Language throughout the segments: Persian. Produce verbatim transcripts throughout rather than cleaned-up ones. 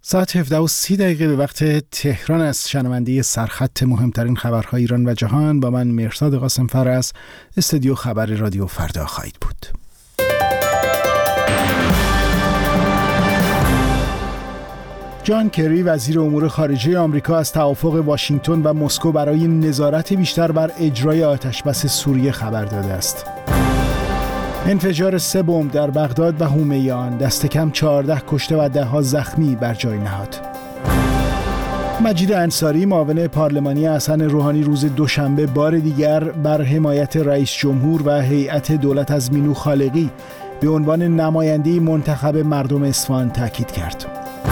ساعت هفده و سی دقیقه به وقت تهران است. شنونده سرخط مهمترین خبرهای ایران و جهان با من مرصاد قاسم‌فر از استودیو خبر رادیو فردا خواهید بود. جان کری وزیر امور خارجه آمریکا از توافق واشنگتن و مسکو برای نظارت بیشتر بر اجرای آتشبس سوریه خبر داده است. انفجار سه بمب در بغداد و حومه آن دست کم چهارده کشته و ده ها زخمی بر جای نهاد. مجید انصاری معاون پارلمانی حسن روحانی روز دوشنبه بار دیگر بر حمایت رئیس جمهور و هیئت دولت از مینو خالقی به عنوان نماینده منتخب مردم اصفهان تاکید کرد.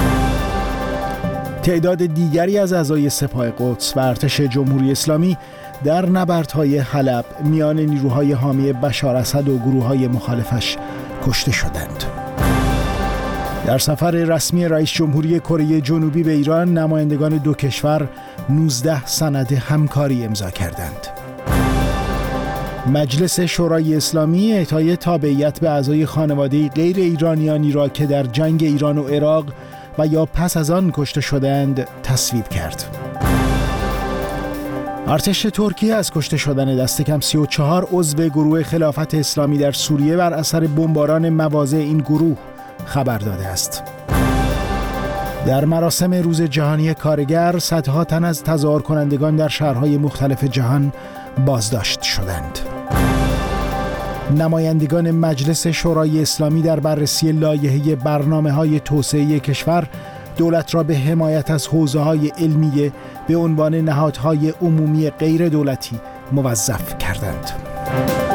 تعداد دیگری از اعضای سپاه قدس و ارتش جمهوری اسلامی در نبردهای حلب میان نیروهای حامی بشار اسد و گروه‌های مخالفش کشته شدند. در سفر رسمی رئیس جمهوری کره جنوبی به ایران، نمایندگان دو کشور نوزده سند همکاری امضا کردند. مجلس شورای اسلامی اعطای تابعیت به اعضای خانواده غیر ایرانیانی را که در جنگ ایران و عراق و یا پس از آن کشته شدند تصویب کرد. ارتش ترکیه از کشته شدن دست کم سی و چهار عضو گروه خلافت اسلامی در سوریه بر اثر بمباران مواضع این گروه خبر داده است. در مراسم روز جهانی کارگر، صدها تن از تظاهر کنندگان در شهرهای مختلف جهان بازداشت شدند. نمایندگان مجلس شورای اسلامی در بررسی لایحه برنامه‌های توسعه کشور دولت را به حمایت از حوزه‌های علمیه به عنوان نهادهای عمومی غیر دولتی موظف کردند.